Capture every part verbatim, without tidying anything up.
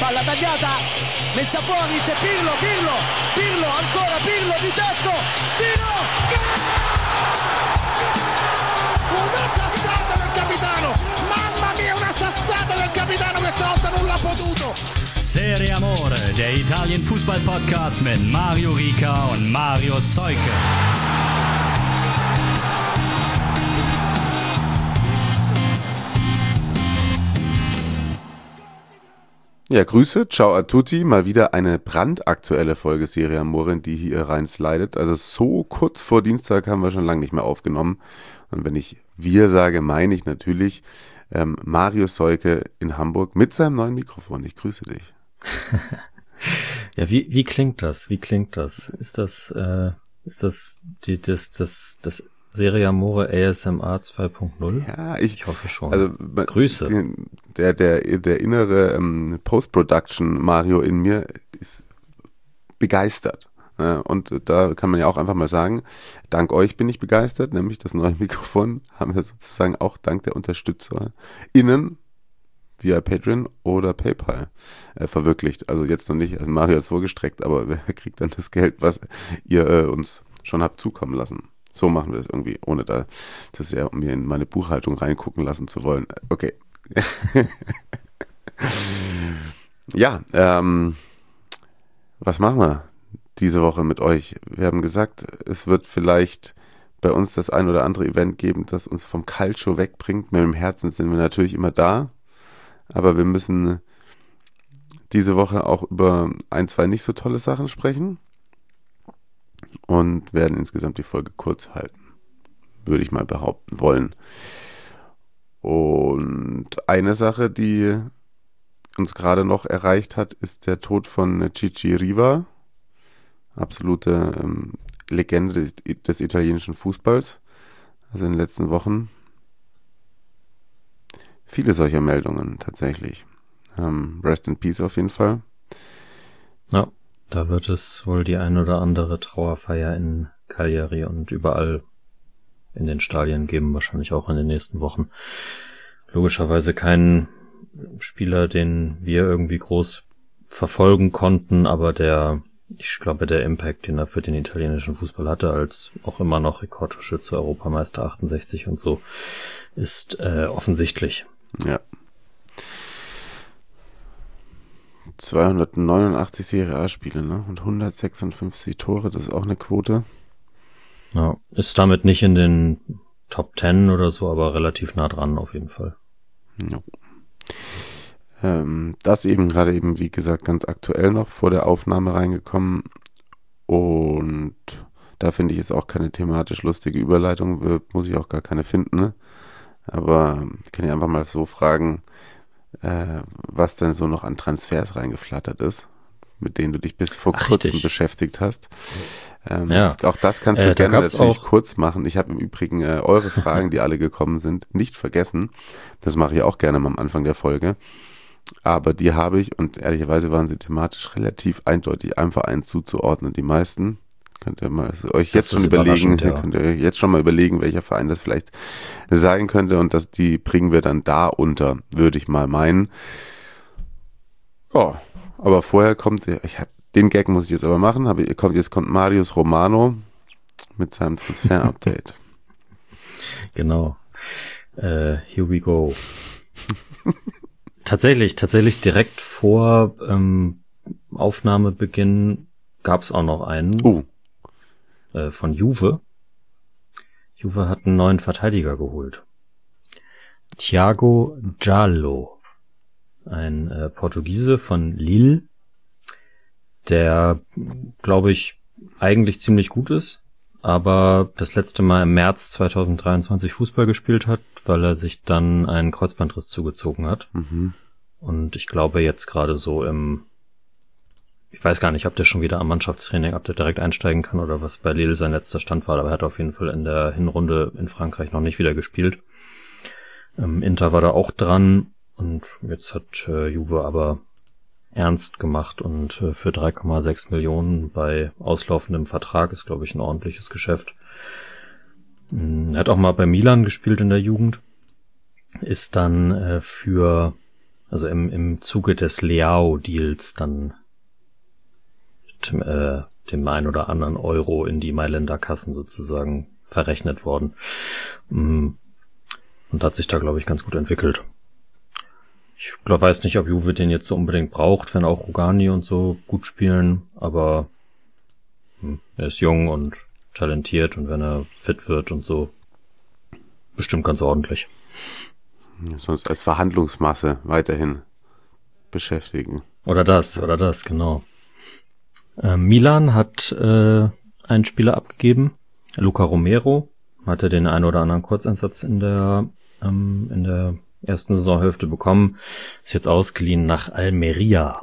palla tagliata, messa fuori, c'è Pirlo, Pirlo, Pirlo, ancora Pirlo di tacco, tiro, una sassata del capitano, mamma mia, una sassata del capitano, questa volta non l'ha potuto. Serie Amore, der Italien-Fußball-Podcast mit Mario Rica und Mario Seuke. Ja, Grüße, ciao a tutti, mal wieder eine brandaktuelle Folge Serie Amore, in die hier reinslidet. Also so kurz vor Dienstag haben wir schon lange nicht mehr aufgenommen. Und wenn ich wir sage, meine ich natürlich ähm, Mario Seuke in Hamburg mit seinem neuen Mikrofon. Ich grüße dich. Ja, wie wie klingt das? Wie klingt das? Ist das äh, ist das die das das das Serie Amore A S M R zwei Punkt null? Ja, ich, ich hoffe schon. Also Grüße. Die, der der der innere ähm, Post-Production Mario in mir ist begeistert. Ja, und da kann man ja auch einfach mal sagen, dank euch bin ich begeistert, nämlich das neue Mikrofon haben wir sozusagen auch dank der Unterstützer innen via Patreon oder PayPal äh, verwirklicht. Also jetzt noch nicht, also Mario hat es vorgestreckt, aber wer kriegt dann das Geld, was ihr äh, uns schon habt zukommen lassen? So machen wir das irgendwie, ohne da das ja, um mir in meine Buchhaltung reingucken lassen zu wollen. Okay. Ja, ähm, was machen wir diese Woche mit euch? Wir haben gesagt, es wird vielleicht bei uns das ein oder andere Event geben, das uns vom Calcio wegbringt. Mit dem Herzen sind wir natürlich immer da, aber wir müssen diese Woche auch über ein, zwei nicht so tolle Sachen sprechen und werden insgesamt die Folge kurz halten, würde ich mal behaupten wollen. Und eine Sache, die uns gerade noch erreicht hat, ist der Tod von Chichi Riva, absolute ähm, Legende des, des italienischen Fußballs. Also in den letzten Wochen viele solcher Meldungen tatsächlich. Ähm, Rest in Peace auf jeden Fall. Ja, da wird es wohl die ein oder andere Trauerfeier in Cagliari und überall in den Stadien geben, wahrscheinlich auch in den nächsten Wochen. Logischerweise kein Spieler, den wir irgendwie groß verfolgen konnten, aber der, ich glaube, der Impact, den er für den italienischen Fußball hatte, als auch immer noch Rekordtorschütze, Europameister achtundsechzig und so, ist äh, offensichtlich. Ja. zweihundertneunundachtzig Serie A-Spiele, ne? Und hundertsechsundfünfzig Tore, das ist auch eine Quote. Ja, ist damit nicht in den Top Ten oder so, aber relativ nah dran auf jeden Fall. Ja. Ähm, das eben gerade eben, wie gesagt, ganz aktuell noch vor der Aufnahme reingekommen. Und da finde ich jetzt auch keine thematisch lustige Überleitung, muss ich auch gar keine finden. Ne? Aber ich kann ja einfach mal so fragen, äh, was denn so noch an Transfers reingeflattert ist, mit denen du dich bis vor Ach, kurzem richtig. beschäftigt hast. Ähm, ja. Auch das kannst du äh, gerne natürlich auch kurz machen. Ich habe im Übrigen äh, eure Fragen, die alle gekommen sind, nicht vergessen. Das mache ich auch gerne mal am Anfang der Folge. Aber die habe ich, und ehrlicherweise waren sie thematisch relativ eindeutig einem Verein zuzuordnen. Die meisten könnt ihr mal also euch jetzt Das schon ist überlegen, überraschend, ja. könnt ihr jetzt schon mal überlegen, welcher Verein das vielleicht sein könnte, und das, die bringen wir dann da unter, würde ich mal meinen. Ja, aber vorher kommt, ich hab, den Gag muss ich jetzt aber machen, aber kommt, jetzt kommt Marius Romano mit seinem Transfer-Update. Genau. Äh, here we go. Tatsächlich, tatsächlich direkt vor ähm, Aufnahmebeginn gab es auch noch einen Uh. äh, von Juve. Juve hat einen neuen Verteidiger geholt. Thiago Giallo, ein äh, Portugiese von Lille, der, glaube ich, eigentlich ziemlich gut ist, aber das letzte Mal im März zweitausenddreiundzwanzig Fußball gespielt hat, weil er sich dann einen Kreuzbandriss zugezogen hat. Mhm. Und ich glaube jetzt gerade so im, ich weiß gar nicht, ob der schon wieder am Mannschaftstraining, ob der direkt einsteigen kann oder was bei Lille sein letzter Stand war, aber er hat auf jeden Fall in der Hinrunde in Frankreich noch nicht wieder gespielt. Ähm, Inter war da auch dran und jetzt hat äh, Juve aber ernst gemacht und äh, für drei Komma sechs Millionen bei auslaufendem Vertrag ist, glaube ich, ein ordentliches Geschäft. Er hat auch mal bei Milan gespielt in der Jugend, ist dann äh, für also im, im Zuge des Leao-Deals dann dem, äh, dem ein oder anderen Euro in die Mailänder Kassen sozusagen verrechnet worden. Und hat sich da, glaube ich, ganz gut entwickelt. Ich glaub, weiß nicht, ob Juve den jetzt so unbedingt braucht, wenn auch Rugani und so gut spielen, aber hm, er ist jung und talentiert und wenn er fit wird und so, bestimmt ganz ordentlich. Sonst als Verhandlungsmasse weiterhin beschäftigen. Oder das, oder das, genau. Äh, Milan hat äh, einen Spieler abgegeben, Luca Romero, hatte den einen oder anderen Kurzeinsatz in der ähm, in der ersten Saisonhälfte bekommen, ist jetzt ausgeliehen nach Almeria,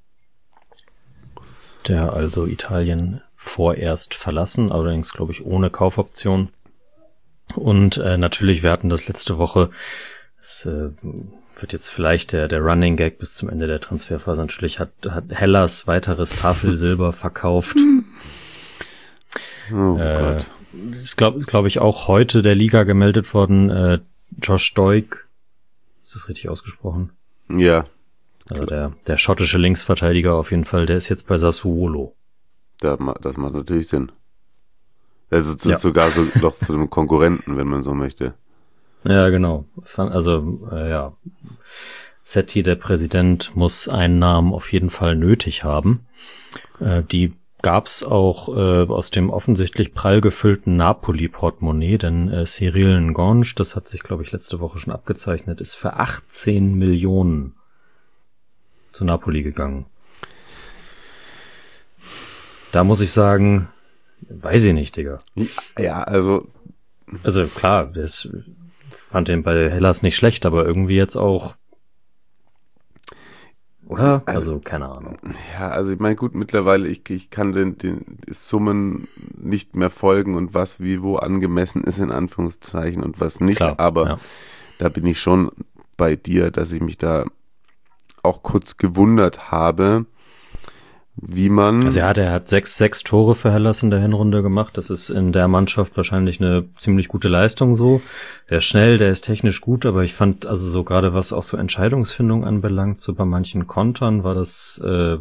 der also Italien vorerst verlassen, allerdings glaube ich ohne Kaufoption. Und äh, natürlich, wir hatten das letzte Woche, es äh, wird jetzt vielleicht der der Running Gag bis zum Ende der Transferphase, natürlich hat, hat Hellas weiteres Tafelsilber verkauft. Oh äh, Gott. Ist glaube glaub ich auch heute der Liga gemeldet worden, äh, Josh Doig, ist das richtig ausgesprochen? Ja. Also der der schottische Linksverteidiger auf jeden Fall, der ist jetzt bei Sassuolo. Da, das macht natürlich Sinn. Das ist Ja. sogar so noch zu einem Konkurrenten, wenn man so möchte. Ja, genau. Also, äh, ja. Setti, der Präsident, muss Einnahmen auf jeden Fall nötig haben. Äh, die gab's auch äh, aus dem offensichtlich prall gefüllten Napoli-Portemonnaie, denn äh, Cyril Ngonge, das hat sich, glaube ich, letzte Woche schon abgezeichnet, ist für achtzehn Millionen zu Napoli gegangen. Da muss ich sagen, weiß ich nicht, Digga. Ja, also Also klar, das fand den bei Hellas nicht schlecht, aber irgendwie jetzt auch, oder? Also, also keine Ahnung. Ja, also ich meine, gut, mittlerweile, ich, ich kann den, den Summen nicht mehr folgen und was wie wo angemessen ist, in Anführungszeichen, und was nicht. Klar, aber ja. da bin ich schon bei dir, dass ich mich da auch kurz gewundert habe, wie man... Also er hat, er hat sechs, sechs Tore für Hellas in der Hinrunde gemacht. Das ist in der Mannschaft wahrscheinlich eine ziemlich gute Leistung so. Der ist schnell, der ist technisch gut, aber ich fand, also so gerade was auch so Entscheidungsfindung anbelangt, so bei manchen Kontern war das äh,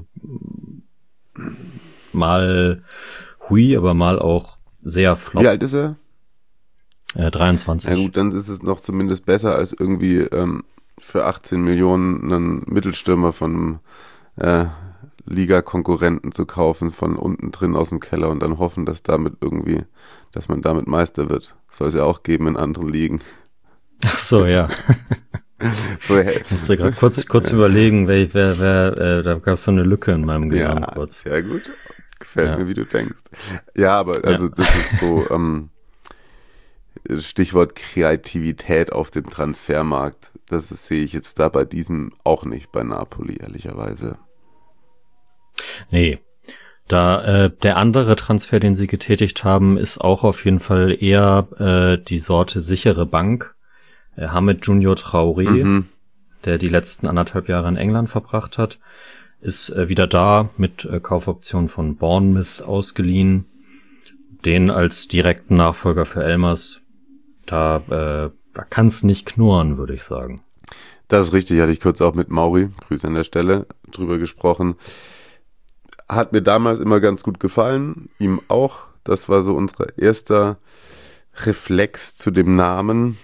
mal hui, aber mal auch sehr flop. Wie alt ist er? Äh, dreiundzwanzig. Ja gut, dann ist es noch zumindest besser, als irgendwie ähm, für achtzehn Millionen einen Mittelstürmer von äh, Liga-Konkurrenten zu kaufen, von unten drin aus dem Keller, und dann hoffen, dass damit irgendwie, dass man damit Meister wird. Soll es ja auch geben in anderen Ligen. Ach so, ja. So, hey. Ich musste gerade kurz kurz ja. überlegen, wer, wer, wer äh, da gab es so eine Lücke in meinem Gehirn ja, kurz. Sehr gut. Gefällt Ja. mir, wie du denkst. Ja, aber also Ja. das ist so ähm, Stichwort Kreativität auf dem Transfermarkt. Das ist, sehe ich jetzt da bei diesem auch nicht bei Napoli, ehrlicherweise. Nee. Da äh, der andere Transfer, den sie getätigt haben, ist auch auf jeden Fall eher äh, die Sorte sichere Bank. Äh, Hamid Junior Traoré, Mhm. der die letzten anderthalb Jahre in England verbracht hat, ist äh, wieder da mit äh, Kaufoption von Bournemouth ausgeliehen. Den als direkten Nachfolger für Elmas, da, äh, da kann's nicht knurren, würde ich sagen. Das ist richtig, hatte ich kurz auch mit Mauri, Grüße an der Stelle, drüber gesprochen. Hat mir damals immer ganz gut gefallen, ihm auch. Das war so unser erster Reflex zu dem Namen.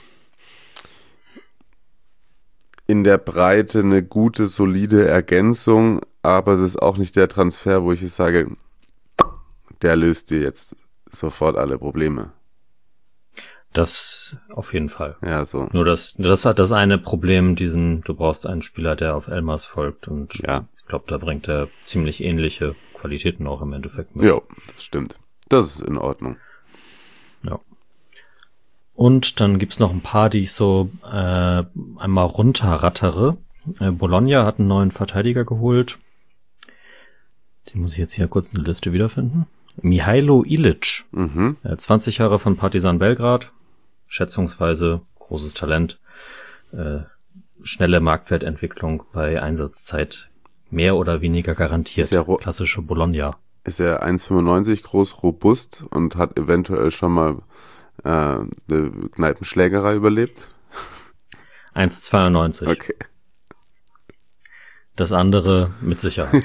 In der Breite eine gute, solide Ergänzung, aber es ist auch nicht der Transfer, wo ich jetzt sage, der löst dir jetzt sofort alle Probleme. Das auf jeden Fall. Ja, so. Nur das, das hat das eine Problem, diesen, du brauchst einen Spieler, der auf Elmas folgt, und Ja. ich glaube, da bringt er ziemlich ähnliche Qualitäten auch im Endeffekt mit. Ja, das stimmt. Das ist in Ordnung. Ja. Und dann gibt's noch ein paar, die ich so äh, einmal runterrattere. Äh, Bologna hat einen neuen Verteidiger geholt. Den muss ich jetzt hier kurz in der Liste wiederfinden. Mihailo Ilic, Mhm. äh, zwanzig Jahre von Partizan Belgrad, schätzungsweise großes Talent, äh, schnelle Marktwertentwicklung bei Einsatzzeit mehr oder weniger garantiert. Ist ja ro- Klassische Bologna. Ist er eins Komma fünfundneunzig groß, robust und hat eventuell schon mal äh, eine Kneipenschlägerei überlebt? eins Komma zweiundneunzig. Okay. Das andere mit Sicherheit.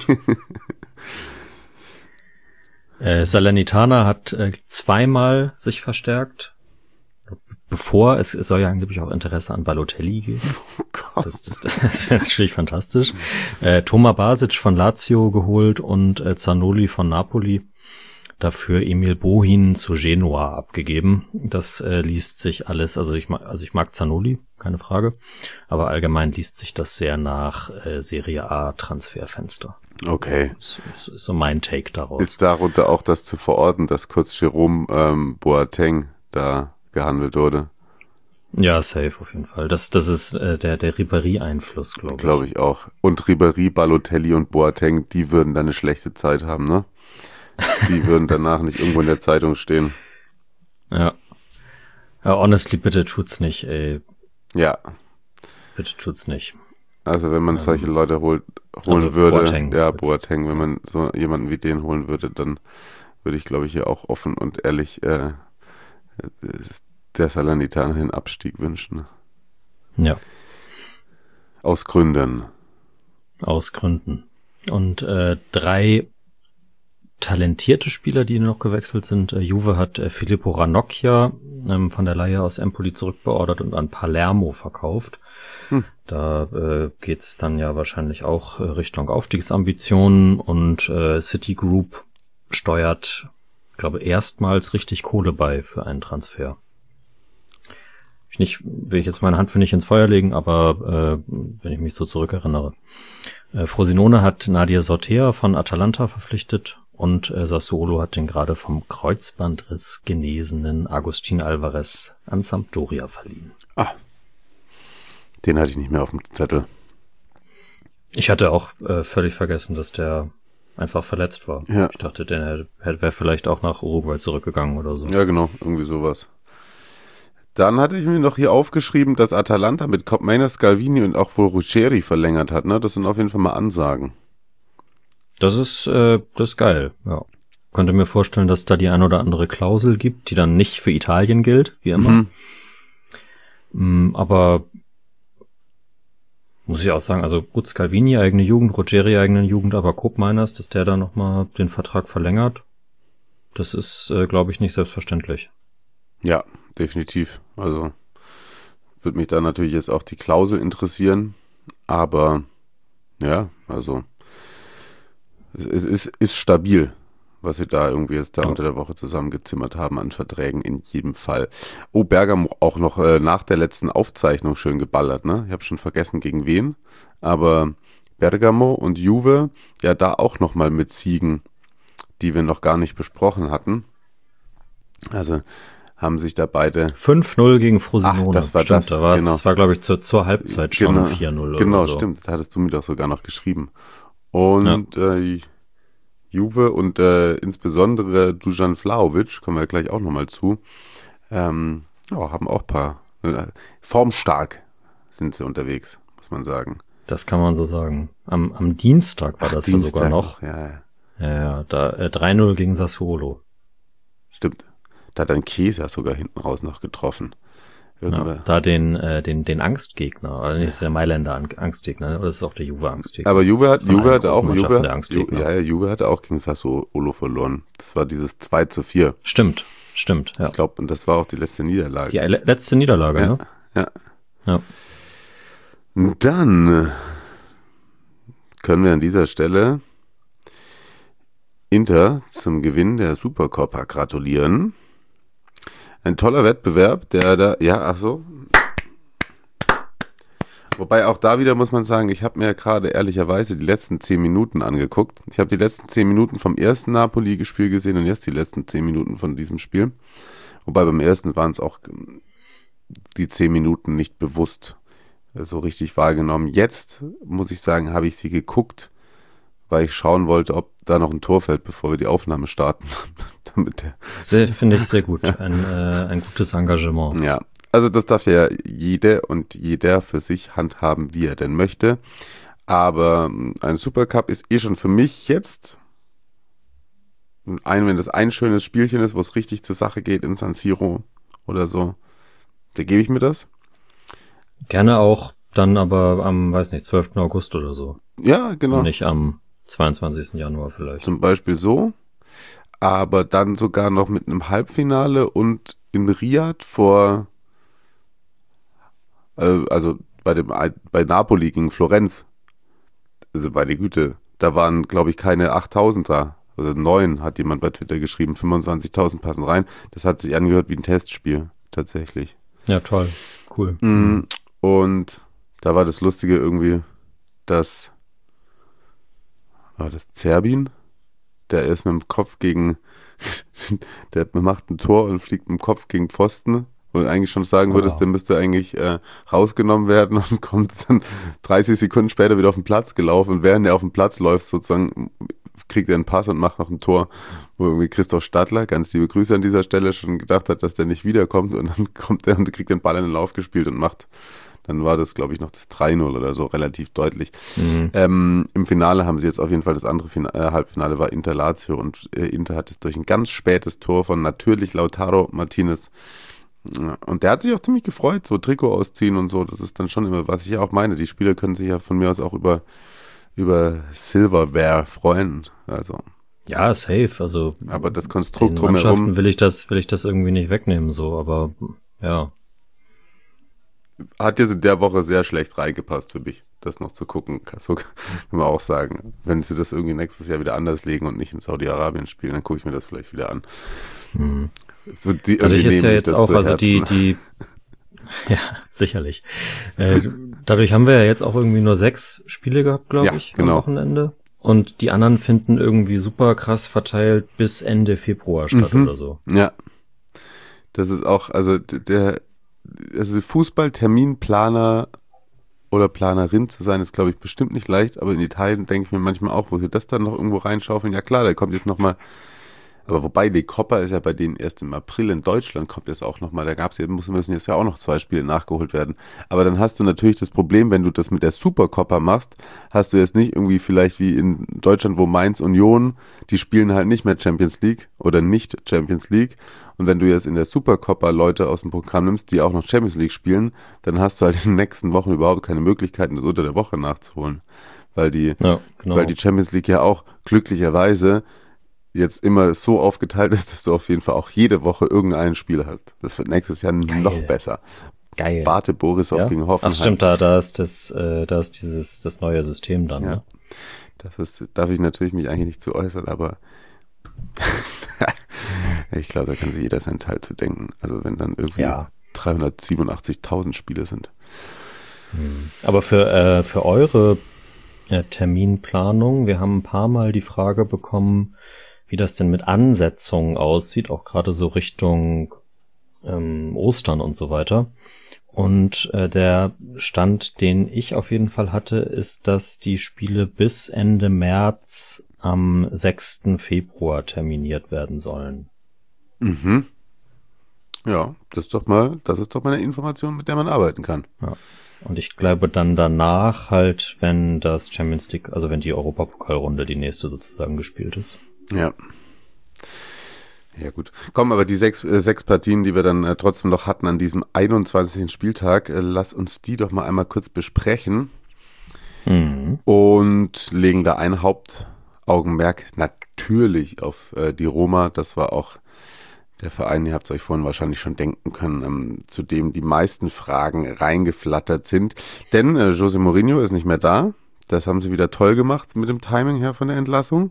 äh, Salernitana hat äh, zweimal sich verstärkt, bevor, es, es soll ja angeblich auch Interesse an Balotelli geben. Oh Gott. Das, das, das wäre natürlich fantastisch. Äh, Toma Basic von Lazio geholt und äh, Zanoli von Napoli. Dafür Emil Bohin zu Genua abgegeben. Das äh, liest sich alles, also ich mag, also ich mag Zanoli, keine Frage, aber allgemein liest sich das sehr nach äh, Serie A Transferfenster. Okay. Das, das ist so mein Take daraus. Ist darunter auch das zu verorten, dass kurz Jerome ähm, Boateng da gehandelt wurde? Ja, safe auf jeden Fall. Das, das ist äh, der der Ribéry-Einfluss, glaube ich. Glaube ich auch. Und Ribéry, Balotelli und Boateng, die würden da eine schlechte Zeit haben, ne? Die würden danach nicht irgendwo in der Zeitung stehen. Ja. Ja, honestly, bitte tut's nicht, ey. Ja. Bitte tut's nicht. Also wenn man Ähm, solche Leute holt, holen also würde, Boateng ja, jetzt. Boateng, wenn man so jemanden wie den holen würde, dann würde ich, glaube ich, hier auch offen und ehrlich äh, der Salernitana den Abstieg wünschen. Ja. Aus Gründen. Aus Gründen. Und äh, drei talentierte Spieler, die noch gewechselt sind. Äh, Juve hat äh, Filippo Ranocchia ähm, von der Leihe aus Empoli zurückbeordert und an Palermo verkauft. Hm. Da äh, geht's dann ja wahrscheinlich auch äh, Richtung Aufstiegsambitionen und äh, Citigroup steuert, ich glaube, erstmals richtig Kohle bei für einen Transfer. Ich nicht, will ich jetzt meine Hand für nicht ins Feuer legen, aber äh, wenn ich mich so zurückerinnere. Äh, Frosinone hat Nadia Sortea von Atalanta verpflichtet und äh, Sassuolo hat den gerade vom Kreuzbandriss genesenen Agustin Alvarez an Sampdoria verliehen. Ah, den hatte ich nicht mehr auf dem Zettel. Ich hatte auch äh, völlig vergessen, dass der einfach verletzt war. Ja. Ich dachte, der wäre vielleicht auch nach Uruguay zurückgegangen oder so. Ja, genau, irgendwie sowas. Dann hatte ich mir noch hier aufgeschrieben, dass Atalanta mit Copmena, Scalvini und auch wohl Ruggeri verlängert hat. Ne? Das sind auf jeden Fall mal Ansagen. Das ist, äh, das ist geil, ja. Könnte mir vorstellen, dass da die ein oder andere Klausel gibt, die dann nicht für Italien gilt, wie immer. Mhm. Mm, aber muss ich auch sagen, also gut, Scalvini eigene Jugend, Ruggeri eigene Jugend, aber Koopmeiners, dass der da nochmal den Vertrag verlängert, das ist, äh, glaube ich, nicht selbstverständlich. Ja, definitiv. Also würde mich da natürlich jetzt auch die Klausel interessieren, aber ja, also es ist, ist stabil, was sie da irgendwie jetzt da Ja. unter der Woche zusammengezimmert haben an Verträgen in jedem Fall. Oh, Bergamo auch noch äh, nach der letzten Aufzeichnung schön geballert, ne? Ich habe schon vergessen gegen wen, aber Bergamo und Juve, ja da auch nochmal mit Siegen, die wir noch gar nicht besprochen hatten. Also haben sich da beide... fünf null gegen Frosinone. Ach, das war stimmt, das, da war's, genau. Das war, glaube ich, zur, zur Halbzeit schon Genau, vier null genau, oder so. stimmt. Da hattest du mir doch sogar noch geschrieben. Und ja. äh, Juve und äh, insbesondere Dusan Vlahovic, kommen wir gleich auch nochmal zu, ähm, ja, haben auch ein paar, äh, formstark sind sie unterwegs, muss man sagen. Das kann man so sagen. Am, am Dienstag war Ach, das Dienstag ja sogar noch. Ja, ja. Ja, ja, da äh, drei null gegen Sassuolo. Stimmt. Da hat dann Chiesa sogar hinten raus noch getroffen. Ja, da den, äh, den, den Angstgegner, oder nicht, ist der Mailänder Angstgegner, oder ist es auch der Juve Angstgegner? Aber Juve hat, Juve hatte auch, Juve, der Angstgegner. ja, ja, Juve hatte auch gegen Sassuolo verloren. Das war dieses zwei zu vier. Stimmt, stimmt, ja. Ich glaube, und das war auch die letzte Niederlage. Die le- letzte Niederlage, ja, ne? Ja. Ja. Dann können wir an dieser Stelle Inter zum Gewinn der Supercoppa gratulieren. Ein toller Wettbewerb, der da, ja, ach so. Wobei auch da wieder muss man sagen, ich habe mir ja gerade ehrlicherweise die letzten zehn Minuten angeguckt. Ich habe die letzten zehn Minuten vom ersten Napoli-Spiel gesehen und jetzt die letzten zehn Minuten von diesem Spiel. Wobei beim ersten waren es auch die zehn Minuten nicht bewusst so richtig wahrgenommen. Jetzt, muss ich sagen, habe ich sie geguckt, weil ich schauen wollte, ob da noch ein Tor fällt, bevor wir die Aufnahme starten. Damit der Sehr, finde ich sehr gut. Ein, äh, ein gutes Engagement. Ja, also das darf ja jede und jeder für sich handhaben, wie er denn möchte. Aber ein Supercup ist eh schon für mich jetzt, ein, wenn das ein schönes Spielchen ist, wo es richtig zur Sache geht in San Siro oder so, da gebe ich mir das. Gerne auch dann aber am, weiß nicht, zwölften August oder so. Ja, genau. Und nicht am zweiundzwanzigsten Januar vielleicht. Zum Beispiel so. Aber dann sogar noch mit einem Halbfinale und in Riyadh vor, äh, also bei dem bei Napoli gegen Florenz. Also meine Güte, da waren, glaube ich, keine achttausend da. Also neun, hat jemand bei Twitter geschrieben, fünfundzwanzigtausend passen rein. Das hat sich angehört wie ein Testspiel, tatsächlich. Ja, toll. Cool. Mhm. Und da war das Lustige irgendwie, dass war das Zerbin, der ist mit dem Kopf gegen, der macht ein Tor und fliegt mit dem Kopf gegen Pfosten, wo du eigentlich schon sagen würdest, Wow. der müsste eigentlich äh, rausgenommen werden und kommt dann dreißig Sekunden später wieder auf den Platz gelaufen und während er auf den Platz läuft sozusagen, kriegt er einen Pass und macht noch ein Tor, wo irgendwie Christoph Stadler, ganz liebe Grüße an dieser Stelle, schon gedacht hat, dass der nicht wiederkommt und dann kommt er und kriegt den Ball in den Lauf gespielt und macht, dann war das, glaube ich, noch das drei null oder so, relativ deutlich. Mhm. Ähm, im Finale haben sie jetzt auf jeden Fall das andere Finale, äh, Halbfinale war Inter Lazio und äh, Inter hat es durch ein ganz spätes Tor von natürlich Lautaro Martinez. Ja, und der hat sich auch ziemlich gefreut, so Trikot ausziehen und so, das ist dann schon immer, was ich ja auch meine, die Spieler können sich ja von mir aus auch über über Silverware freuen, also. Ja, safe, also. Aber das Konstrukt den drumherum. Mannschaften will ich das, will ich das irgendwie nicht wegnehmen, so, aber, ja. Hat jetzt in der Woche sehr schlecht reingepasst für mich, das noch zu gucken, so kann man auch sagen. Wenn sie das irgendwie nächstes Jahr wieder anders legen und nicht in Saudi-Arabien spielen, dann gucke ich mir das vielleicht wieder an. Hm. So, die, Dadurch ist ja jetzt auch, zu also die, Herzen. die, ja, sicherlich. Äh, dadurch haben wir ja jetzt auch irgendwie nur sechs Spiele gehabt, glaube Ja, ich, genau. am Wochenende. Und die anderen finden irgendwie super krass verteilt bis Ende Februar statt Mhm. oder so. Ja, das ist auch, also der, also Fußballterminplaner oder Planerin zu sein, ist, glaube ich, bestimmt nicht leicht, aber in Italien denke ich mir manchmal auch, wo sie das dann noch irgendwo reinschaufeln, ja klar, da kommt jetzt nochmal, aber wobei, die Coppa ist ja bei denen erst im April, in Deutschland kommt jetzt auch nochmal, da gab es ja, müssen jetzt ja auch noch zwei Spiele nachgeholt werden, aber dann hast du natürlich das Problem, wenn du das mit der Supercoppa machst, hast du jetzt nicht irgendwie vielleicht wie in Deutschland, wo Mainz Union, die spielen halt nicht mehr Champions League oder nicht Champions League, und wenn du jetzt in der Supercoppa Leute aus dem Programm nimmst, die auch noch Champions League spielen, dann hast du halt in den nächsten Wochen überhaupt keine Möglichkeiten, das unter der Woche nachzuholen, weil die, Ja, genau. weil die Champions League ja auch glücklicherweise jetzt immer so aufgeteilt ist, dass du auf jeden Fall auch jede Woche irgendein Spiel hast. Das wird nächstes Jahr Geil. noch besser. Geil. Bate Borisov Ja? gegen Hoffenheim. Ach stimmt, da, da ist das, äh, da ist dieses, das neue System dann, Ja. ne? Das ist, darf ich natürlich mich eigentlich nicht zu äußern, aber ich glaube, da kann sich jeder seinen Teil zu denken. Also wenn dann irgendwie Ja. dreihundertsiebenundachtzigtausend Spiele sind. Aber für, äh, für eure äh, Terminplanung, wir haben ein paar Mal die Frage bekommen, wie das denn mit Ansetzungen aussieht, auch gerade so Richtung ähm, Ostern und so weiter. Und äh, der Stand, den ich auf jeden Fall hatte, ist, dass die Spiele bis Ende März am sechsten Februar terminiert werden sollen. Mhm. Ja, das ist doch mal, das ist doch mal eine Information, mit der man arbeiten kann. Ja. Und ich glaube dann danach halt, wenn das Champions League, also wenn die Europapokalrunde die nächste sozusagen gespielt ist. Ja. Ja gut. Komm, aber die sechs, äh, sechs Partien, die wir dann äh, trotzdem noch hatten an diesem einundzwanzigsten Spieltag, äh, lass uns die doch mal einmal kurz besprechen Mhm. und legen da ein Hauptaugenmerk natürlich auf äh, die Roma. Das war auch der Verein, ihr habt es euch vorhin wahrscheinlich schon denken können, ähm, zu dem die meisten Fragen reingeflattert sind. Denn äh, José Mourinho ist nicht mehr da. Das haben sie wieder toll gemacht mit dem Timing her von der Entlassung.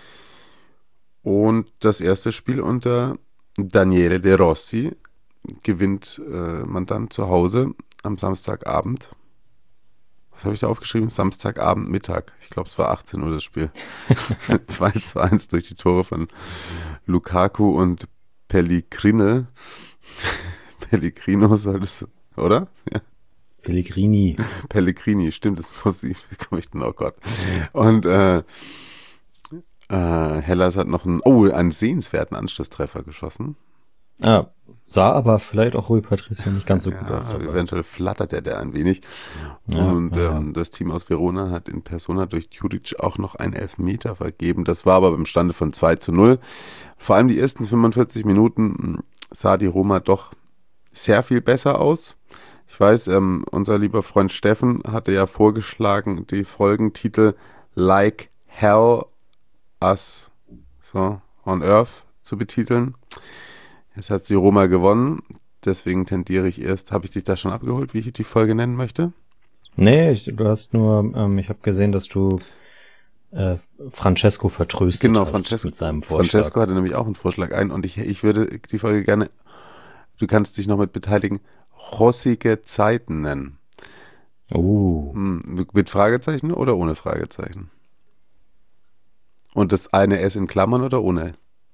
Und das erste Spiel unter Daniele De Rossi gewinnt äh, man dann zu Hause am Samstagabend. Was habe ich da aufgeschrieben? Samstagabend, Mittag. Ich glaube, es war achtzehn Uhr das Spiel. zwei zu eins durch die Tore von Lukaku und Pellegrino. Pellegrino soll das, oder? Ja. Pellegrini. Pellegrini, stimmt, das muss ich, wie komme ich denn, oh Gott. Und äh, Äh, Hellas hat noch einen, oh, einen sehenswerten Anschlusstreffer geschossen. Ah, sah aber vielleicht auch Rui Patricio nicht ganz so gut Ja, aus. Dabei. eventuell flattert er der ein wenig. Ja, und ja, ähm, ja. das Team aus Verona hat in Persona durch Djuric auch noch einen Elfmeter vergeben. Das war aber im Stande von zwei zu null. Vor allem die ersten fünfundvierzig Minuten sah die Roma doch sehr viel besser aus. Ich weiß, ähm, unser lieber Freund Steffen hatte ja vorgeschlagen, die Folgentitel Like Hell Us so, on Earth zu betiteln. Jetzt hat die Roma gewonnen, deswegen tendiere ich erst. Habe ich dich da schon abgeholt, wie ich die Folge nennen möchte? Nee, ich, du hast nur, ähm, ich habe gesehen, dass du äh, Francesco vertröstet genau, hast Francesco, mit seinem Vorschlag. Francesco hatte nämlich auch einen Vorschlag ein und ich, ich würde die Folge gerne, du kannst dich noch mit beteiligen, Rossige Zeiten nennen. Uh. Hm, mit Fragezeichen oder ohne Fragezeichen? Und das eine S in Klammern oder ohne?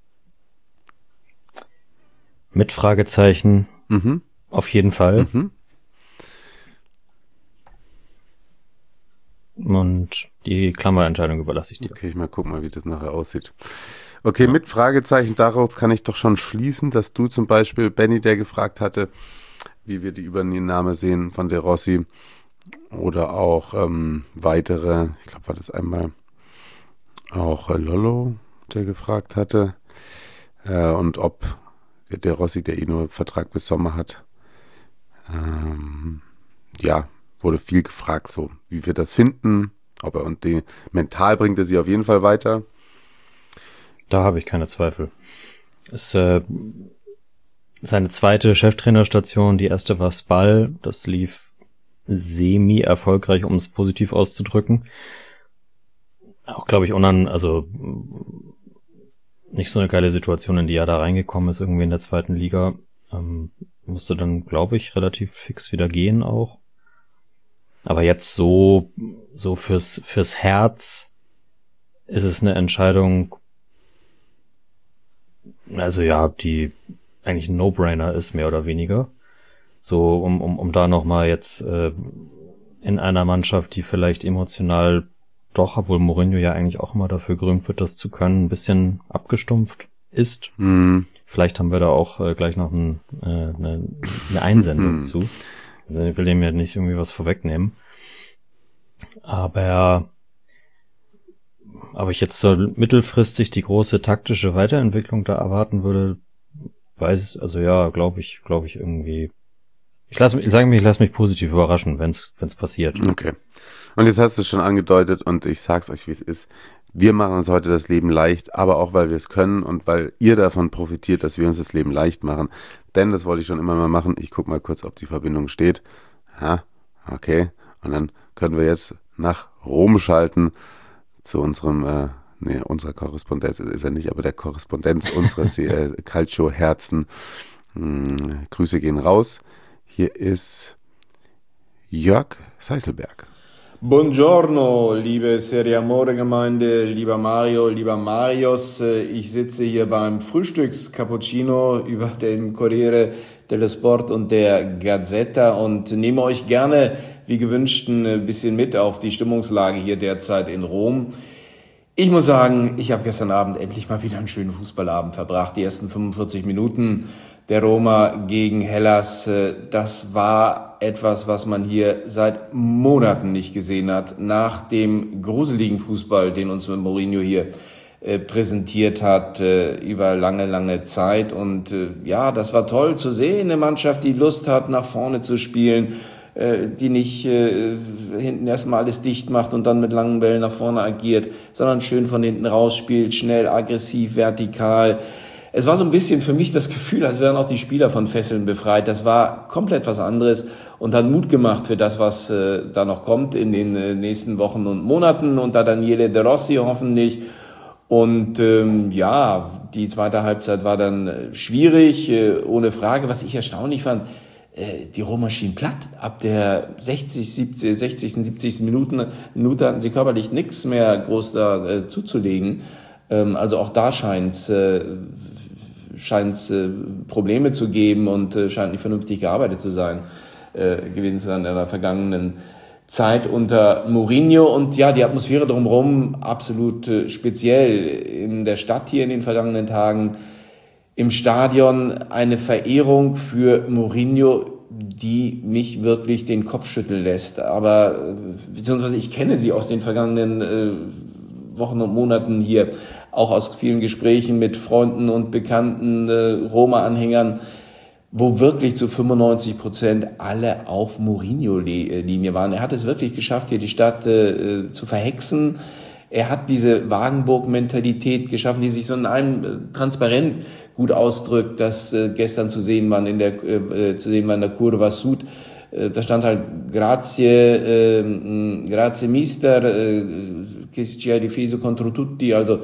Mit Fragezeichen. Mhm. Auf jeden Fall. Mhm. Und die Klammerentscheidung überlasse ich dir. Okay, ich mal gucken mal, wie das nachher aussieht. Okay, mit Fragezeichen, daraus kann ich doch schon schließen, dass du zum Beispiel, Benny, der gefragt hatte, wie wir die Übernahme sehen von De Rossi, oder auch ähm, weitere, ich glaube, war das einmal auch äh, Lollo, der gefragt hatte, äh, und ob der De Rossi, der eh nur Vertrag bis Sommer hat, ähm, ja, wurde viel gefragt, so wie wir das finden, ob er und die mental bringt er sie auf jeden Fall weiter. Da habe ich keine Zweifel. Es äh, seine zweite Cheftrainerstation, die erste war Spal, das lief semi-erfolgreich, um es positiv auszudrücken. Auch, glaube ich, unan, also nicht so eine geile Situation, in die er da reingekommen ist, irgendwie in der zweiten Liga. Ähm, musste dann, glaube ich, relativ fix wieder gehen auch. Aber jetzt so, so fürs, fürs Herz ist es eine Entscheidung, also ja, die eigentlich ein No-Brainer ist, mehr oder weniger. So, um, um, um da nochmal jetzt äh, in einer Mannschaft, die vielleicht emotional doch, obwohl Mourinho ja eigentlich auch immer dafür gerühmt wird, das zu können, ein bisschen abgestumpft ist. Mhm. Vielleicht haben wir da auch äh, gleich noch ein, äh, eine, eine Einsendung zu. Also ich will dem ja nicht irgendwie was vorwegnehmen. Aber ob ich jetzt so mittelfristig die große taktische Weiterentwicklung da erwarten würde, weiß, also ja, glaube ich, glaube ich irgendwie. Ich lasse mich, ich sage mir, ich lasse mich positiv überraschen, wenn es wenn es passiert. Okay. Und jetzt hast du es schon angedeutet und ich sag's euch, wie es ist. Wir machen uns heute das Leben leicht, aber auch, weil wir es können und weil ihr davon profitiert, dass wir uns das Leben leicht machen. Denn, das wollte ich schon immer mal machen, ich gucke mal kurz, ob die Verbindung steht. Ha, okay. Und dann können wir jetzt nach Rom schalten zu unserem, äh, nee, unserer Korrespondenz ist er nicht, aber der Korrespondenz unseres äh, Calcio-Herzen. Hm, Grüße gehen raus. Hier ist Jörg Seiselberg. Buongiorno, liebe Serie Amore Gemeinde, lieber Mario, lieber Marius. Ich sitze hier beim Frühstücks-Cappuccino über den Corriere dello Sport und der Gazzetta und nehme euch gerne, wie gewünscht, ein bisschen mit auf die Stimmungslage hier derzeit in Rom. Ich muss sagen, ich habe gestern Abend endlich mal wieder einen schönen Fußballabend verbracht. Die ersten fünfundvierzig Minuten der Roma gegen Hellas, das war etwas, was man hier seit Monaten nicht gesehen hat. Nach dem gruseligen Fußball, den uns Mourinho hier äh, präsentiert hat, äh, über lange, lange Zeit. Und äh, ja, das war toll zu sehen, eine Mannschaft, die Lust hat, nach vorne zu spielen, äh, die nicht äh, hinten erstmal alles dicht macht und dann mit langen Bällen nach vorne agiert, sondern schön von hinten raus spielt, schnell, aggressiv, vertikal. Es war so ein bisschen für mich das Gefühl, als wären auch die Spieler von Fesseln befreit. Das war komplett was anderes und hat Mut gemacht für das, was äh, da noch kommt in den äh, nächsten Wochen und Monaten unter Daniele De Rossi hoffentlich. Und ähm, ja, die zweite Halbzeit war dann äh, schwierig, äh, ohne Frage. Was ich erstaunlich fand, äh, die Roma schien platt. Ab der sechzig, siebzig, sechzigsten, siebzigsten Minuten, Minute hatten sie körperlich nichts mehr groß da äh, zuzulegen. Ähm, also auch da scheint's äh, scheint es äh, Probleme zu geben und äh, scheint nicht vernünftig gearbeitet zu sein, äh, gewesen zu sein in der vergangenen Zeit unter Mourinho. Und ja, die Atmosphäre drumherum absolut äh, speziell in der Stadt hier in den vergangenen Tagen, im Stadion eine Verehrung für Mourinho, die mich wirklich den Kopf schütteln lässt. Aber, äh, beziehungsweise ich kenne sie aus den vergangenen äh, Wochen und Monaten hier, auch aus vielen Gesprächen mit Freunden und bekannten äh, Roma-Anhängern. wo wirklich zu fünfundneunzig Prozent alle auf Mourinho-Linie waren. Er hat es wirklich geschafft, hier die Stadt äh, zu verhexen. Er hat diese Wagenburg-Mentalität geschaffen, die sich so in einem äh, transparent gut ausdrückt, das äh, gestern zu sehen war in der äh, zu sehen war in der Curva Sud. Äh, da stand halt Grazie, äh, Grazie Mister, äh, che ci hai difeso contro tutti. Also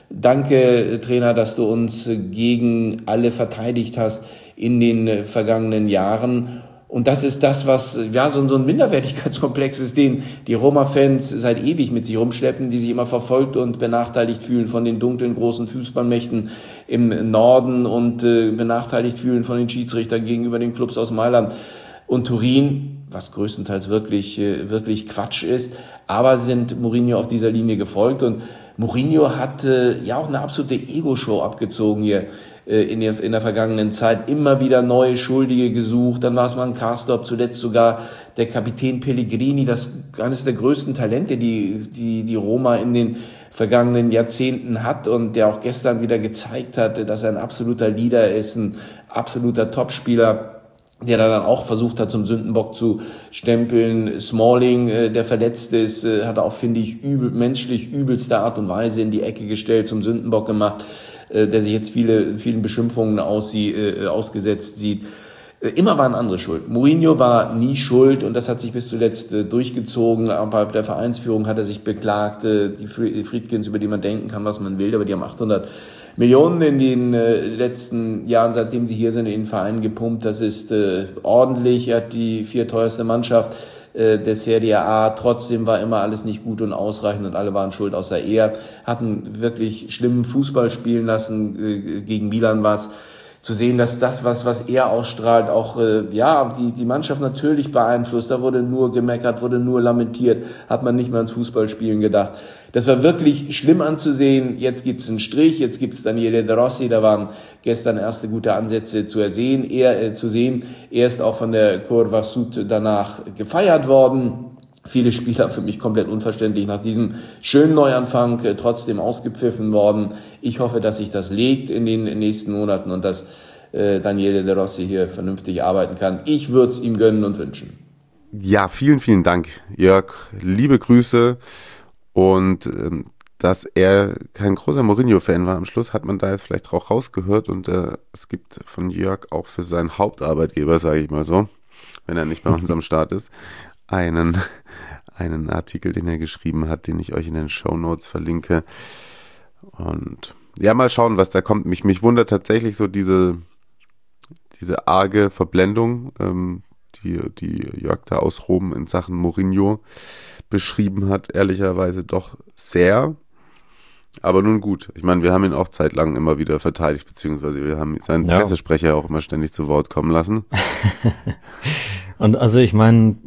danke Trainer, dass du uns gegen alle verteidigt hast in den vergangenen Jahren. Und das ist das, was ja so, so ein Minderwertigkeitskomplex ist, den die Roma-Fans seit ewig mit sich rumschleppen, die sich immer verfolgt und benachteiligt fühlen von den dunklen großen Fußballmächten im Norden und äh, benachteiligt fühlen von den Schiedsrichtern gegenüber den Clubs aus Mailand und Turin, was größtenteils wirklich äh, wirklich Quatsch ist. Aber sind Mourinho auf dieser Linie gefolgt, und Mourinho hat äh, ja auch eine absolute Ego-Show abgezogen hier in der, in der vergangenen Zeit, immer wieder neue Schuldige gesucht. Dann war es mal ein Karsdorp, zuletzt sogar der Kapitän Pellegrini, das eines der größten Talente, die, die, die Roma in den vergangenen Jahrzehnten hat und der auch gestern wieder gezeigt hat, dass er ein absoluter Leader ist, ein absoluter Topspieler, der da dann auch versucht hat, zum Sündenbock zu stempeln. Smalling, äh, der verletzt ist, äh, hat auch, finde ich, übel, menschlich übelster Art und Weise in die Ecke gestellt, zum Sündenbock gemacht, der sich jetzt viele, vielen Beschimpfungen aussie, äh, ausgesetzt sieht. Äh, immer waren andere schuld. Mourinho war nie schuld, und das hat sich bis zuletzt äh, durchgezogen. Aber bei der Vereinsführung hat er sich beklagt, äh, die Friedkins, über die man denken kann, was man will, aber die haben achthundert Millionen in den äh, letzten Jahren, seitdem sie hier sind, in den Verein gepumpt. Das ist äh, ordentlich. Er hat die vierteuerste Mannschaft der Serie A, trotzdem war immer alles nicht gut und ausreichend und alle waren schuld außer er, hatten wirklich schlimmen Fußball spielen lassen, gegen Milan war es zu sehen, dass das, was was er ausstrahlt, auch äh, ja die die Mannschaft natürlich beeinflusst. Da wurde nur gemeckert, wurde nur lamentiert, hat man nicht mehr ans Fußballspielen gedacht. Das war wirklich schlimm anzusehen. Jetzt gibt's einen Strich, jetzt gibt's Daniele De Rossi, da waren gestern erste gute Ansätze zu ersehen, er äh, zu sehen. Er ist auch von der Curva Sud danach gefeiert worden. Viele Spieler für mich komplett unverständlich nach diesem schönen Neuanfang äh, trotzdem ausgepfiffen worden. Ich hoffe, dass sich das legt in den nächsten Monaten und dass äh, Daniele De Rossi hier vernünftig arbeiten kann. Ich würde es ihm gönnen und wünschen. Ja, vielen, vielen Dank, Jörg. Liebe Grüße. Und ähm, dass er kein großer Mourinho-Fan war am Schluss, hat man da jetzt vielleicht auch rausgehört. Und äh, es gibt von Jörg auch für seinen Hauptarbeitgeber, sage ich mal so, wenn er nicht bei uns am Start ist, einen, einen Artikel, den er geschrieben hat, den ich euch in den Shownotes verlinke. Und ja, mal schauen, was da kommt. Mich, mich wundert tatsächlich so diese, diese arge Verblendung, ähm, die, die Jörg da aus Rom in Sachen Mourinho beschrieben hat, ehrlicherweise doch sehr. Aber nun gut, ich meine, wir haben ihn auch zeitlang immer wieder verteidigt, beziehungsweise wir haben seinen ja. Pressesprecher auch immer ständig zu Wort kommen lassen. Und also ich meine,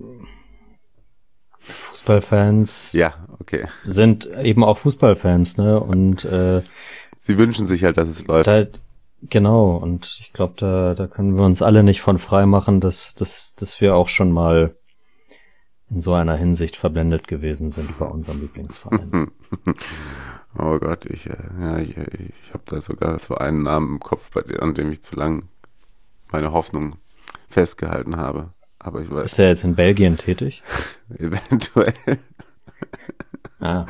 Fußballfans ja, okay. sind eben auch Fußballfans, ne? Und äh, sie wünschen sich halt, dass es läuft. Da, genau, und ich glaube, da da können wir uns alle nicht von frei machen, dass, dass, dass wir auch schon mal in so einer Hinsicht verblendet gewesen sind bei unserem Lieblingsverein. Oh Gott, ich, ja, ich, ich habe da sogar so einen Namen im Kopf, bei dem, an dem ich zu lang meine Hoffnung festgehalten habe. Aber ich weiß. Ist er jetzt in Belgien tätig? Eventuell. Ah.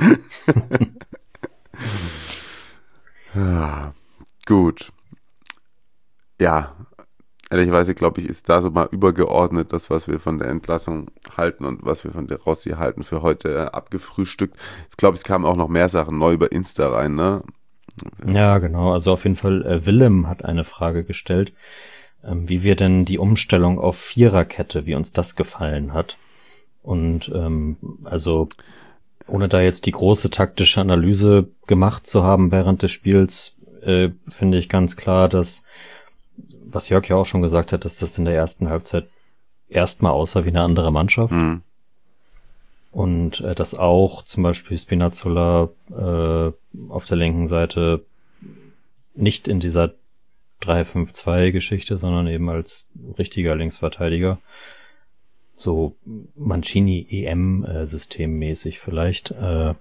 Ja, gut. Ja, ehrlicherweise glaube ich, ist da so mal übergeordnet das, was wir von der Entlassung halten und was wir von der Rossi halten, für heute äh, abgefrühstückt. Ich glaube, es kamen auch noch mehr Sachen neu über Insta rein, ne? Ja, genau. Also auf jeden Fall, äh, Willem hat eine Frage gestellt, ähm, wie wir denn die Umstellung auf Viererkette, wie uns das gefallen hat. Und ähm, also ohne da jetzt die große taktische Analyse gemacht zu haben während des Spiels, äh, finde ich ganz klar, dass, was Jörg ja auch schon gesagt hat, dass das in der ersten Halbzeit erstmal aussah wie eine andere Mannschaft. Mhm. Und äh, dass auch zum Beispiel Spinazzola äh, auf der linken Seite nicht in dieser drei fünf zwei Geschichte, sondern eben als richtiger Linksverteidiger, so Mancini-E M-Systemmäßig vielleicht, äh,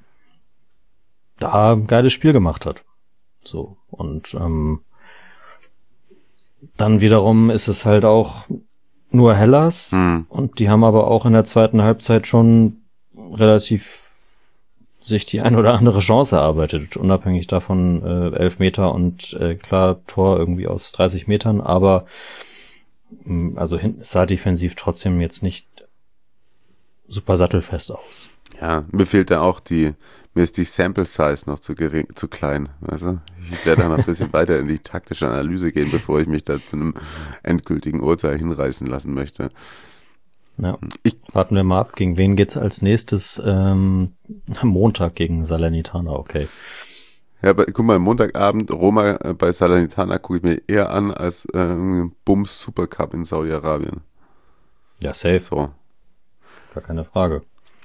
da ein geiles Spiel gemacht hat. So, und ähm, dann wiederum ist es halt auch nur Hellas Hm. und die haben aber auch in der zweiten Halbzeit schon relativ sich die ein oder andere Chance erarbeitet, unabhängig davon äh, elf Meter und äh, klar Tor irgendwie aus dreißig Metern, aber mh, also hinten sah defensiv trotzdem jetzt nicht super sattelfest aus. Ja, mir fehlt da auch die, mir ist die Sample Size noch zu gering, zu klein. Also ich werde da noch ein bisschen weiter in die taktische Analyse gehen, bevor ich mich da zu einem endgültigen Urteil hinreißen lassen möchte. Ja. Ich, Warten wir mal ab, gegen wen geht's als nächstes? Ähm, am Montag gegen Salernitana, okay. ja, aber guck mal, Montagabend Roma äh, bei Salernitana gucke ich mir eher an als äh, Bums Supercup in Saudi-Arabien. Ja, safe, So. gar keine Frage.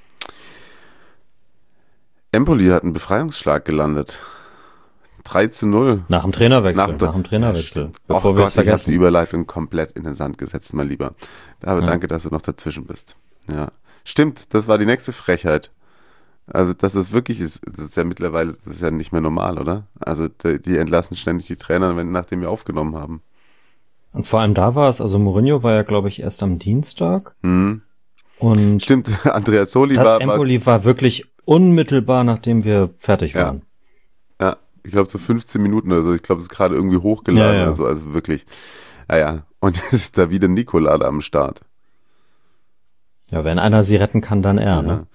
Empoli hat einen Befreiungsschlag gelandet. drei zu null. Nach dem Trainerwechsel, nach, der- dem Trainerwechsel. Ja, bevor oh wir Gott, es ich habe die vergessen. Überleitung komplett in den Sand gesetzt, mein Lieber. Aber Ja. danke, dass du noch dazwischen bist. Ja, stimmt, das war die nächste Frechheit. Also, dass es wirklich ist, das ist ja mittlerweile, das ist ja nicht mehr normal, oder? Also, die, die entlassen ständig die Trainer, wenn, nachdem wir aufgenommen haben. Und vor allem da war es, also Mourinho war ja, glaube ich, erst am Dienstag. Hm. Und Stimmt, Andrea Soli das war, war, Empoli war wirklich unmittelbar, nachdem wir fertig Ja. waren. ja, ich glaube so fünfzehn Minuten oder so. Ich glaube, es ist gerade irgendwie hochgeladen. Ja, ja. Also, also wirklich. Naja, und jetzt ist da wieder Nicola da am Start. Ja, wenn einer sie retten kann, dann er, Ja. ne?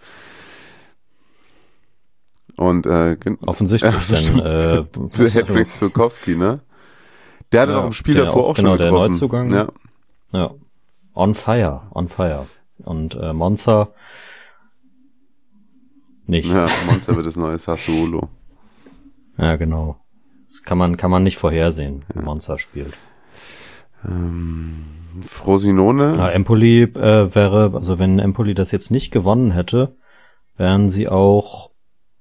Und äh, gen- Offensichtlich, Ja, so denn stimmt. äh, der Hedrick Zurkowski, ne? Der hatte Ja, doch im Spiel der davor auch- auch genau, schon der getroffen. Neuzugang. Ja. ja, on fire, on fire. Und äh, Monza nicht. Ja, ja, Monster wird das neue Sassuolo. genau. Das kann man kann man nicht vorhersehen, wie Monza spielt. Ähm, Frosinone. Ja, Empoli äh, wäre, also wenn Empoli das jetzt nicht gewonnen hätte, wären sie auch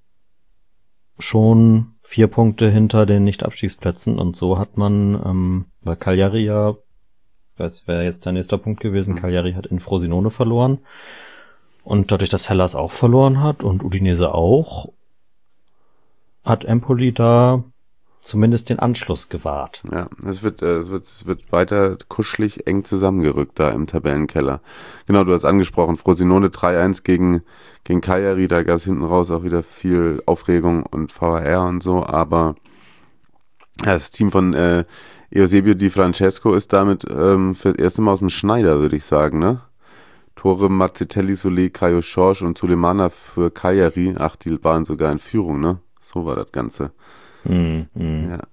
schon vier Punkte hinter den Nicht-Abstiegsplätzen und so hat man, ähm, weil Cagliari ja, das wäre jetzt der nächste Punkt gewesen, Mhm. Cagliari hat in Frosinone verloren und dadurch, dass Hellas auch verloren hat und Udinese auch, hat Empoli da zumindest den Anschluss gewahrt. Ja, es wird, äh, es wird, es wird weiter kuschelig eng zusammengerückt da im Tabellenkeller. Genau, du hast angesprochen, Frosinone drei eins gegen, gegen Cagliari, da gab es hinten raus auch wieder viel Aufregung und V H R und so, aber ja, das Team von äh, Eusebio Di Francesco ist damit ähm, für das erste Mal aus dem Schneider, würde ich sagen, ne? Tore Mazzitelli, Solé, Caio Schorsch und Sulemana für Cagliari, ach, die waren sogar in Führung, ne? So war das Ganze. Hm, hm. Ja.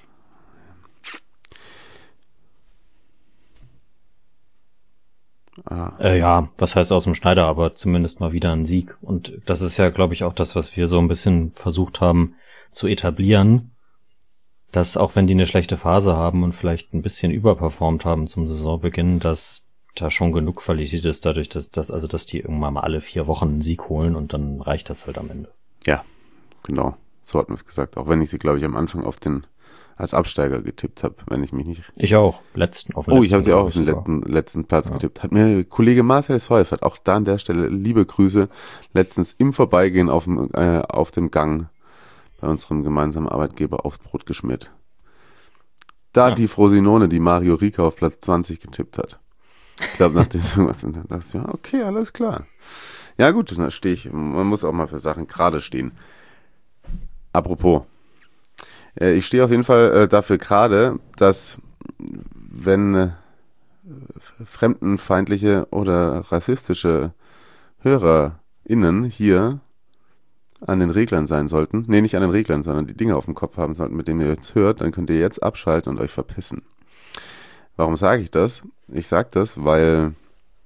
Ah, Äh, ja, was heißt aus dem Schneider, aber zumindest mal wieder ein Sieg. Und das ist ja, glaube ich, auch das, was wir so ein bisschen versucht haben zu etablieren, dass auch wenn die eine schlechte Phase haben und vielleicht ein bisschen überperformt haben zum Saisonbeginn, dass da schon genug Qualität ist, dadurch, dass, dass also dass die irgendwann mal alle vier Wochen einen Sieg holen und dann reicht das halt am Ende. ja, genau. So hatten wir es gesagt. Auch wenn ich sie, glaube ich, am Anfang auf den als Absteiger getippt habe, wenn ich mich nicht. Ich auch. Letzten, auf den Oh, letzten, ich habe sie auch glaub auf ich den sogar. letzten, letzten Platz getippt. Hat mir Kollege Marcel Seufert, auch da an der Stelle liebe Grüße, letztens im Vorbeigehen auf dem, äh, auf dem Gang bei unserem gemeinsamen Arbeitgeber aufs Brot geschmiert. Da Ja. die Frosinone, die Mario Rica auf Platz zwanzig getippt hat. Ich glaube, nach dem irgendwas, dann dachte ich, ja, okay, alles klar. Ja gut, da stehe ich. Man muss auch mal für Sachen gerade stehen. Apropos, äh, ich stehe auf jeden Fall äh, dafür gerade, dass wenn äh, fremdenfeindliche oder rassistische HörerInnen hier an den Reglern sein sollten, nee, nicht an den Reglern, sondern die Dinge auf dem Kopf haben sollten, mit denen ihr jetzt hört, dann könnt ihr jetzt abschalten und euch verpissen. Warum sage ich das? Ich sage das, weil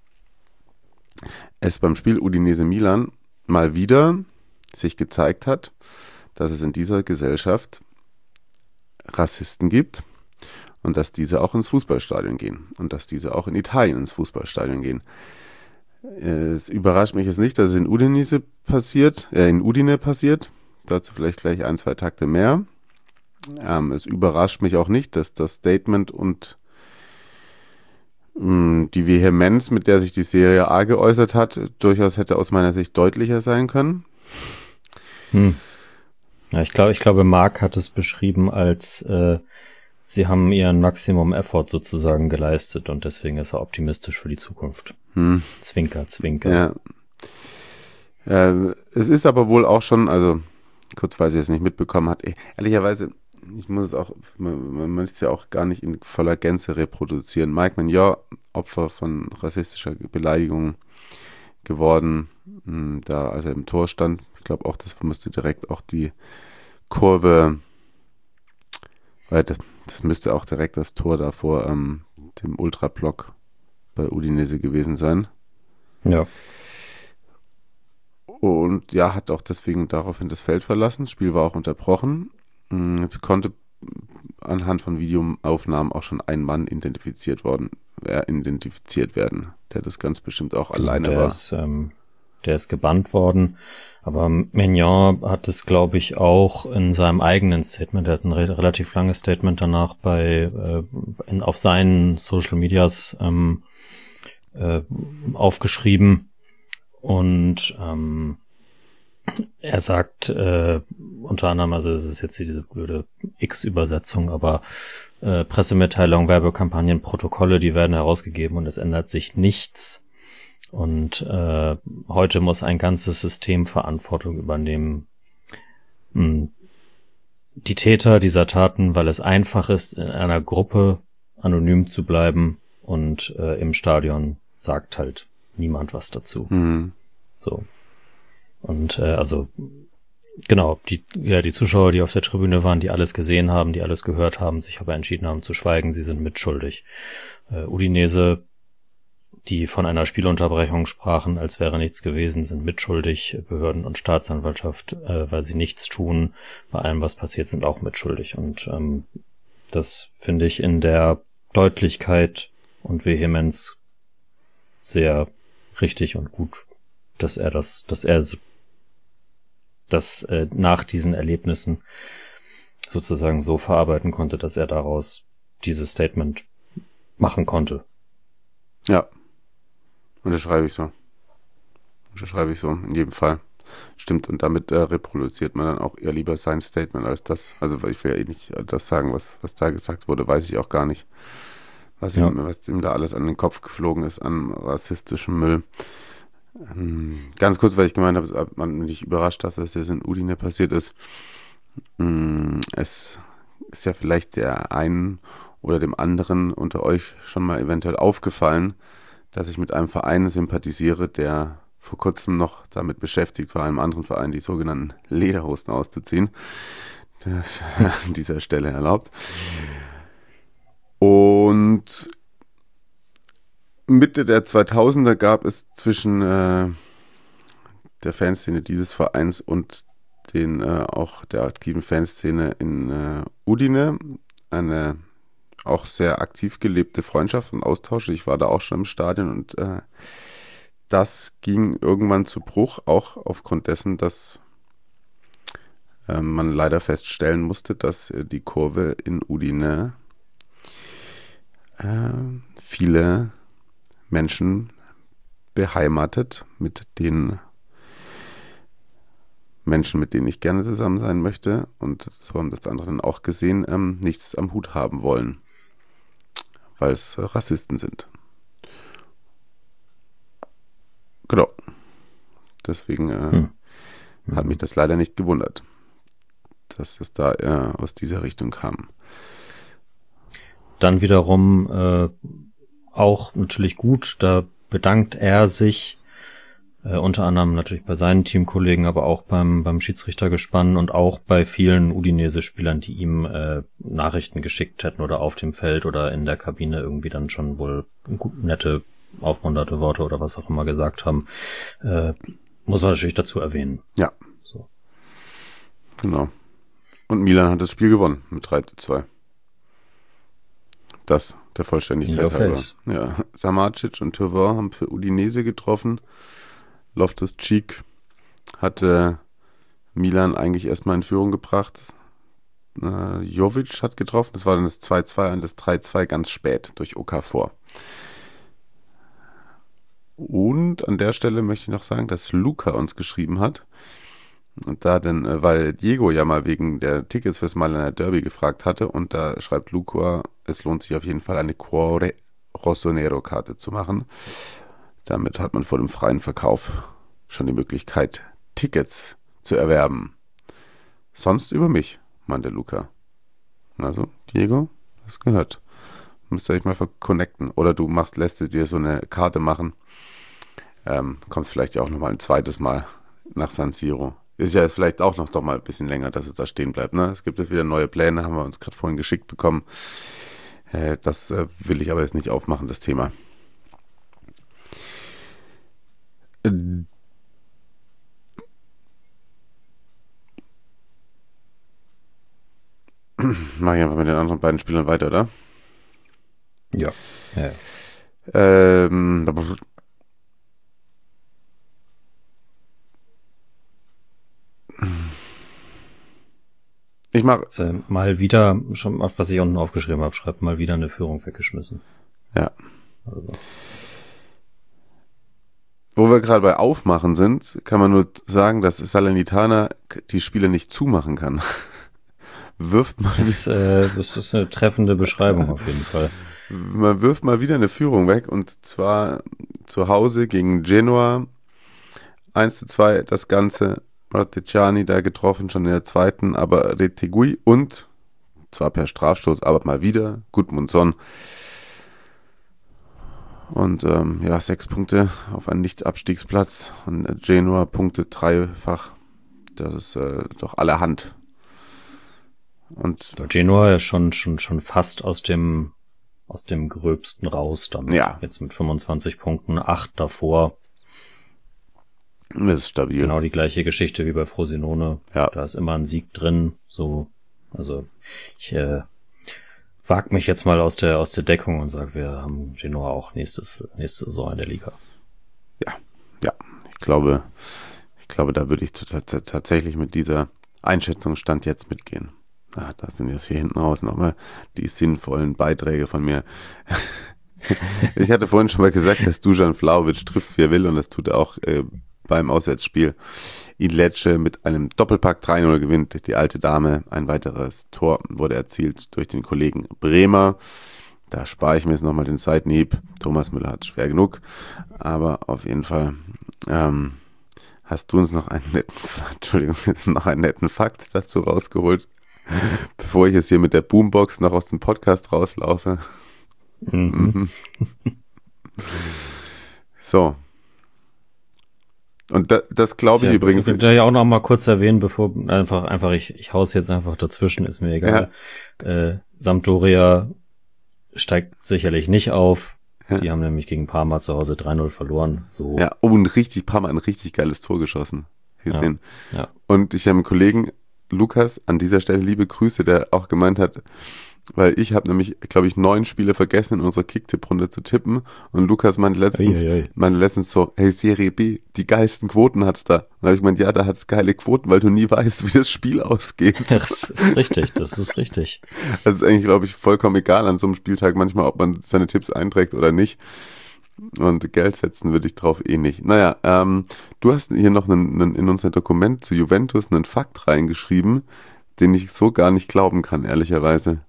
es beim Spiel Udinese Milan mal wieder sich gezeigt hat, dass es in dieser Gesellschaft Rassisten gibt und dass diese auch ins Fußballstadion gehen und dass diese auch in Italien ins Fußballstadion gehen. Es überrascht mich jetzt nicht, dass es in Udinese passiert, äh, in Udine passiert. Dazu vielleicht gleich ein, zwei Takte mehr. Ähm, es überrascht mich auch nicht, dass das Statement und mh, die Vehemenz, mit der sich die Serie A geäußert hat, durchaus hätte aus meiner Sicht deutlicher sein können. Hm. Ja, ich glaube, ich glaube, Marc hat es beschrieben als äh, sie haben ihren Maximum-Effort sozusagen geleistet und deswegen ist er optimistisch für die Zukunft. Hm. Zwinker, zwinker. Ja. Äh, es ist aber wohl auch schon, also kurz, weil sie es nicht mitbekommen hat, ehrlicherweise, ich muss es auch, man, man möchte es ja auch gar nicht in voller Gänze reproduzieren. Mike Maignan, Opfer von rassistischer Beleidigung geworden, mh, da als er im Tor stand. Ich glaube auch, das musste direkt auch die Kurve, weil das, das müsste auch direkt das Tor da vor ähm, dem Ultrablock bei Udinese gewesen sein. Ja. Und ja, hat auch deswegen daraufhin das Feld verlassen. Das Spiel war auch unterbrochen. Ich konnte anhand von Videoaufnahmen auch schon ein Mann identifiziert worden, äh, identifiziert werden, der das ganz bestimmt auch genau, alleine der war. Ist, ähm, der ist gebannt worden. Aber Maignan hat es, glaube ich, auch in seinem eigenen Statement, er hat ein re- relativ langes Statement danach bei äh, in, auf seinen Social Medias ähm, äh, aufgeschrieben. Und ähm, er sagt äh, unter anderem, also es ist jetzt diese blöde X-Übersetzung, aber äh, Pressemitteilungen, Werbekampagnen, Protokolle, die werden herausgegeben und es ändert sich nichts. Und äh, heute muss ein ganzes System Verantwortung übernehmen. Hm. Die Täter dieser Taten, weil es einfach ist, in einer Gruppe anonym zu bleiben und äh, im Stadion sagt halt niemand was dazu. Mhm. So. Und äh, also genau, die ja die Zuschauer, die auf der Tribüne waren, die alles gesehen haben, die alles gehört haben, sich aber entschieden haben zu schweigen, sie sind mitschuldig. Äh, Udinese, die von einer Spielunterbrechung sprachen, als wäre nichts gewesen, sind mitschuldig. Behörden und Staatsanwaltschaft, äh, weil sie nichts tun, bei allem, was passiert, sind auch mitschuldig. Und ähm, das finde ich in der Deutlichkeit und Vehemenz sehr richtig und gut, dass er das, dass er das äh, nach diesen Erlebnissen sozusagen so verarbeiten konnte, dass er daraus dieses Statement machen konnte. Ja, unterschreibe ich so. Unterschreibe ich so, in jedem Fall. Stimmt, und damit äh, reproduziert man dann auch eher lieber sein Statement als das. Also ich will ja eh nicht das sagen, was, was da gesagt wurde, weiß ich auch gar nicht. Was, ja. ihm, was ihm da alles an den Kopf geflogen ist an rassistischem Müll. Ähm, ganz kurz, weil ich gemeint habe, ob man nicht überrascht, dass das jetzt in Udine passiert ist. Ähm, es ist ja vielleicht der einen oder dem anderen unter euch schon mal eventuell aufgefallen, dass ich mit einem Verein sympathisiere, der vor kurzem noch damit beschäftigt war, einem anderen Verein die sogenannten Lederhosen auszuziehen. Das ist an dieser Stelle erlaubt. Und Mitte der zweitausender gab es zwischen äh, der Fanszene dieses Vereins und den äh, auch der aktiven Fanszene in äh, Udine eine auch sehr aktiv gelebte Freundschaft und Austausch. Ich war da auch schon im Stadion und äh, das ging irgendwann zu Bruch, auch aufgrund dessen, dass äh, man leider feststellen musste, dass äh, die Kurve in Udine äh, viele Menschen beheimatet, mit den Menschen, mit denen ich gerne zusammen sein möchte, und so haben das andere dann auch gesehen, ähm, nichts am Hut haben wollen, weil es äh, Rassisten sind. Genau. Deswegen äh, hm. hat mich das leider nicht gewundert, dass es da äh, aus dieser Richtung kam. Dann wiederum äh, auch natürlich gut, da bedankt er sich äh, unter anderem natürlich bei seinen Teamkollegen, aber auch beim beim Schiedsrichtergespann und auch bei vielen Udinese-Spielern, die ihm äh, Nachrichten geschickt hätten oder auf dem Feld oder in der Kabine irgendwie dann schon wohl gut, nette, aufmunternde Worte oder was auch immer gesagt haben. Äh, muss man natürlich dazu erwähnen. Ja. So. Genau. Und Milan hat das Spiel gewonnen mit drei zu zwei. Das, der Vollständigkeit halber. Ja, Samardzic und Thauvin haben für Udinese getroffen. Loftus-Cheek hatte Milan eigentlich erstmal in Führung gebracht. Äh, Jovic hat getroffen. Das war dann das zwei zwei und das drei zwei ganz spät durch Okafor. Und an der Stelle möchte ich noch sagen, dass Luca uns geschrieben hat. Und da denn, äh, weil Diego ja mal wegen der Tickets fürs Mailänder Derby gefragt hatte und da schreibt Luca, es lohnt sich auf jeden Fall eine Cuore Rossonero Karte zu machen. Damit hat man vor dem freien Verkauf schon die Möglichkeit, Tickets zu erwerben. Sonst über mich, meinte Luca. Also, Diego, das gehört. Müsst ihr euch mal verconnecten. Oder du machst, lässt dir so eine Karte machen. Ähm, kommst vielleicht ja auch nochmal ein zweites Mal nach San Siro. Ist ja vielleicht auch noch doch mal ein bisschen länger, dass es da stehen bleibt. Ne? Es gibt jetzt wieder neue Pläne, haben wir uns gerade vorhin geschickt bekommen. Äh, das äh, will ich aber jetzt nicht aufmachen, das Thema. Äh, Mach ich einfach mit den anderen beiden Spielern weiter, oder? Ja. ja. Ähm, ich mache also mal wieder, schon was ich unten aufgeschrieben habe, schreibt mal wieder eine Führung weggeschmissen. Ja. Also. Wo wir gerade bei Aufmachen sind, kann man nur sagen, dass Salernitana die Spiele nicht zumachen kann. Wirft mal das, äh, das ist eine treffende Beschreibung auf jeden Fall. Man wirft mal wieder eine Führung weg und zwar zu Hause gegen Genoa. eins zu zwei das Ganze. Marteciani da getroffen, schon in der zweiten, aber Retegui und zwar per Strafstoß, aber mal wieder Gudmundsson. Und ähm, ja, sechs Punkte auf einen Nicht-Abstiegsplatz und Genoa Punkte dreifach. Das ist äh, doch allerhand. Und Genoa ist schon schon schon fast aus dem aus dem Gröbsten raus dann. Ja. Jetzt mit fünfundzwanzig Punkten, acht davor. Das ist stabil. Genau die gleiche Geschichte wie bei Frosinone. Ja. Da ist immer ein Sieg drin. So, also ich äh, wag mich jetzt mal aus der aus der Deckung und sage, wir haben Genoa auch nächstes nächste Saison in der Liga. Ja, ja. Ich glaube, ich glaube, da würde ich t- t- tatsächlich mit dieser Einschätzungsstand jetzt mitgehen. Ah, da sind jetzt hier hinten raus nochmal die sinnvollen Beiträge von mir. Ich hatte vorhin schon mal gesagt, dass Dusan Vlahovic trifft, wie er will, und das tut er auch äh, beim Auswärtsspiel. Lecce mit einem Doppelpack drei null gewinnt die alte Dame. Ein weiteres Tor wurde erzielt durch den Kollegen Bremer. Da spare ich mir jetzt nochmal den Seitenhieb. Thomas Müller hat es schwer genug. Aber auf jeden Fall ähm, hast du uns noch einen netten, Entschuldigung, noch einen netten Fakt dazu rausgeholt, bevor ich jetzt hier mit der Boombox noch aus dem Podcast rauslaufe. Mhm. So. Und da, das glaube ich ja, übrigens. Ich will da ja auch noch mal kurz erwähnen, bevor einfach, einfach, ich, ich hau's jetzt einfach dazwischen, ist mir egal. Ja. Äh, Sampdoria steigt sicherlich nicht auf. Ja. Die haben nämlich gegen Parma zu Hause drei null verloren. So. Ja, oh, und richtig, Parma ein richtig geiles Tor geschossen. Gesehen. Ja. Ja. Und ich habe einen Kollegen, Lukas, an dieser Stelle liebe Grüße, der auch gemeint hat, weil ich habe nämlich, glaube ich, neun Spiele vergessen in unserer Kicktipp-Runde zu tippen und Lukas meinte letztens, ei, ei, ei. meinte letztens so, hey, Serie B, die geilsten Quoten hat's da. Und da habe ich gemeint, ja, da hat's geile Quoten, weil du nie weißt, wie das Spiel ausgeht. Das ist richtig, das ist richtig. Das ist eigentlich, glaube ich, vollkommen egal an so einem Spieltag manchmal, ob man seine Tipps einträgt oder nicht. Und Geld setzen würde ich drauf eh nicht. Naja, ähm, du hast hier noch einen, einen, in unser Dokument zu Juventus einen Fakt reingeschrieben, den ich so gar nicht glauben kann, ehrlicherweise.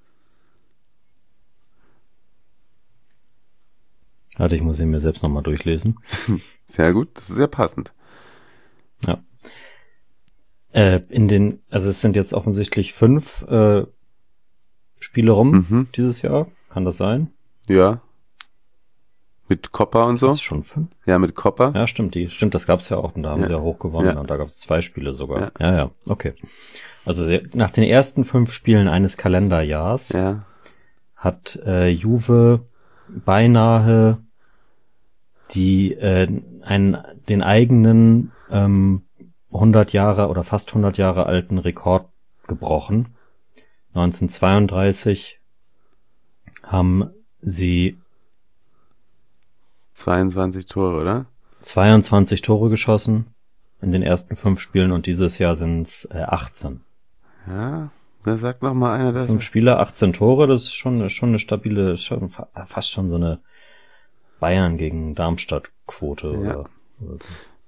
Warte, ich muss ihn mir selbst nochmal durchlesen. Sehr gut, das ist sehr passend. Ja. Äh, in den, also es sind jetzt offensichtlich fünf äh, Spiele rum Mhm. dieses Jahr. Kann das sein? Ja. Mit Coppa und so. Das ist schon fünf? Ja, mit Coppa. Ja, stimmt, die, stimmt, das gab's ja auch und da haben Ja. sie ja hoch gewonnen Ja. und da gab's zwei Spiele sogar. Ja. Ja, ja, okay. Also sie, nach den ersten fünf Spielen eines Kalenderjahrs Ja. hat äh, Juve beinahe die äh, einen den eigenen ähm, hundert Jahre oder fast hundert Jahre alten Rekord gebrochen. neunzehnhundertzweiunddreißig haben sie zweiundzwanzig Tore, oder? zweiundzwanzig Tore geschossen in den ersten fünf Spielen und dieses Jahr sind es äh, achtzehn. Ja, da sagt noch mal einer das. Fünf Spiele, achtzehn Tore, das ist schon, schon eine stabile, schon, fast schon so eine Bayern gegen Darmstadt Quote Ja. oder, oder so.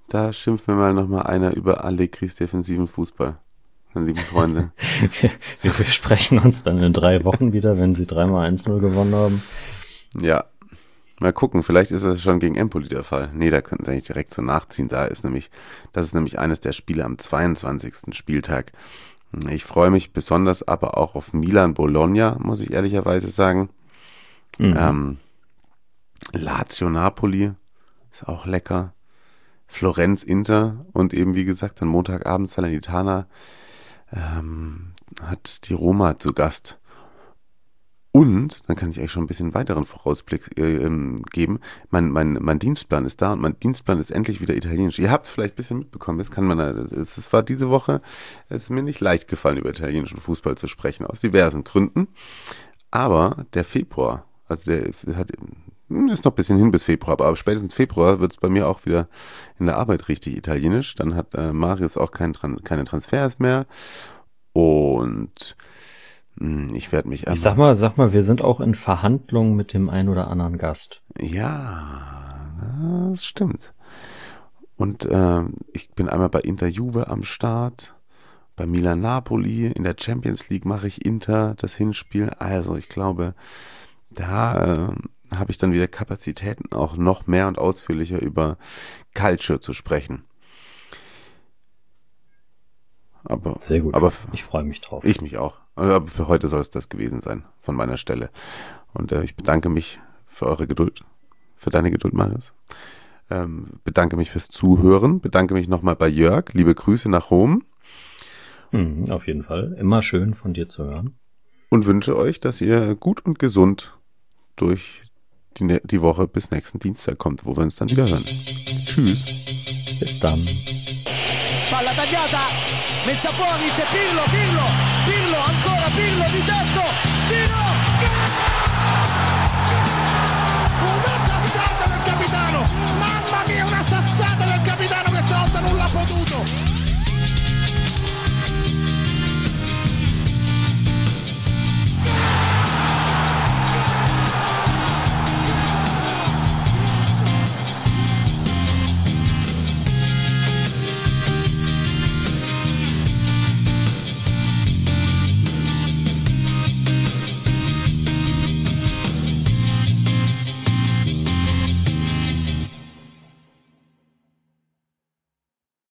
Da schimpft mir mal nochmal einer über Allegris defensiven Fußball. Meine lieben Freunde. wir, wir sprechen uns dann in drei Wochen wieder, wenn sie dreimal eins null gewonnen haben. Ja. Mal gucken, vielleicht ist das schon gegen Empoli der Fall. Nee, da könnten sie eigentlich direkt so nachziehen. Da ist nämlich, das ist nämlich eines der Spiele am zweiundzwanzigsten Spieltag. Ich freue mich besonders aber auch auf Milan-Bologna, muss ich ehrlicherweise sagen. Mhm. Ähm, Lazio-Napoli ist auch lecker. Florenz-Inter und eben, wie gesagt, dann Montagabend Salernitana ähm, hat die Roma zu Gast. Und, dann kann ich euch schon ein bisschen weiteren Vorausblick äh, geben, mein, mein, mein Dienstplan ist da und mein Dienstplan ist endlich wieder italienisch. Ihr habt es vielleicht ein bisschen mitbekommen, das kann man, es, es war diese Woche, es ist mir nicht leicht gefallen, über italienischen Fußball zu sprechen, aus diversen Gründen. Aber der Februar, also der hat, ist noch ein bisschen hin bis Februar, aber spätestens Februar wird es bei mir auch wieder in der Arbeit richtig italienisch. Dann hat äh, Marius auch kein, keine Transfers mehr und ich werde mich... Ich sag mal, sag mal, wir sind auch in Verhandlungen mit dem ein oder anderen Gast. Ja, das stimmt. Und äh, ich bin einmal bei Inter Juve am Start, bei Milan Napoli, in der Champions League mache ich Inter das Hinspiel. Also ich glaube, da äh, habe ich dann wieder Kapazitäten, auch noch mehr und ausführlicher über Calcio zu sprechen. Aber, sehr gut, aber ich freue mich drauf. Ich mich auch. Aber für heute soll es das gewesen sein, von meiner Stelle. Und äh, ich bedanke mich für eure Geduld, für deine Geduld, Marius. Ähm, bedanke mich fürs Zuhören, bedanke mich nochmal bei Jörg. Liebe Grüße nach Rom. Mhm, auf jeden Fall, immer schön von dir zu hören. Und wünsche euch, dass ihr gut und gesund durch die, die Woche bis nächsten Dienstag kommt, wo wir uns dann wieder hören. Tschüss. Bis dann. Palla tagliata, messa fuori, c'è Pirlo, Pirlo,